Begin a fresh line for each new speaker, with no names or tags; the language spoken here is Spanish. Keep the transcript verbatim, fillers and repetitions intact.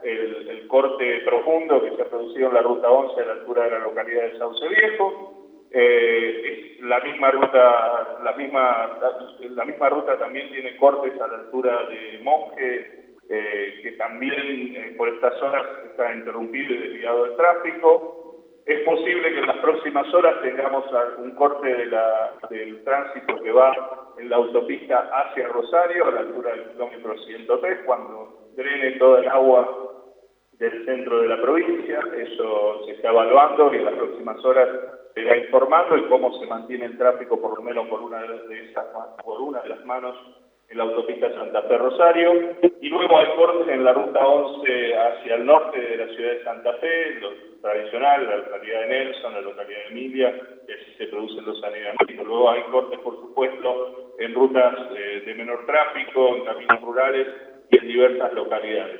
el, el corte profundo que se ha producido en la ruta once a la altura de la localidad de Sauce Viejo. Eh, es la misma ruta, la misma, la, la misma ruta también tiene cortes a la altura de Monje, eh, que también eh, por estas zonas está interrumpido y desviado el tráfico. Es posible que en las próximas horas tengamos un corte de la, del tránsito que va en la autopista hacia Rosario, a la altura del kilómetro ciento tres, cuando drene toda el agua del centro de la provincia. Eso se está evaluando y en las próximas horas se irá informando y cómo se mantiene el tráfico, por lo menos por una de esas, por una de las manos, en la autopista Santa Fe Rosario. Y luego hay cortes en la ruta once hacia el norte de la ciudad de Santa Fe, lo tradicional, la localidad de Nelson, la localidad de Emilia, que así se producen los anegamientos. Luego hay cortes, por supuesto, en rutas eh, de menor tráfico, en caminos rurales y en diversas localidades.